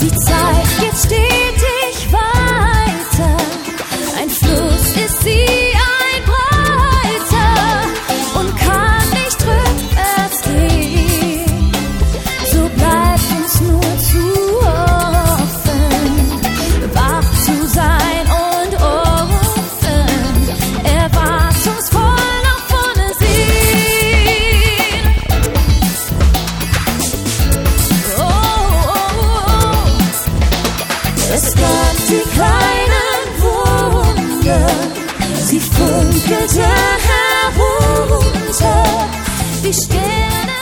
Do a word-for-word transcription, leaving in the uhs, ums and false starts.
Die Zeit geht stetig weiter, ein Fluss ist sie, ein breiter, und kann nicht rückwärts gehen. So bleibt uns nur zu hoffen, wach zu sein und offen, erwartungsvoll nach vorne sehen. Oh, oh, oh. Es gab die kleinen Wunder, sie funkelte herunter, die Sterne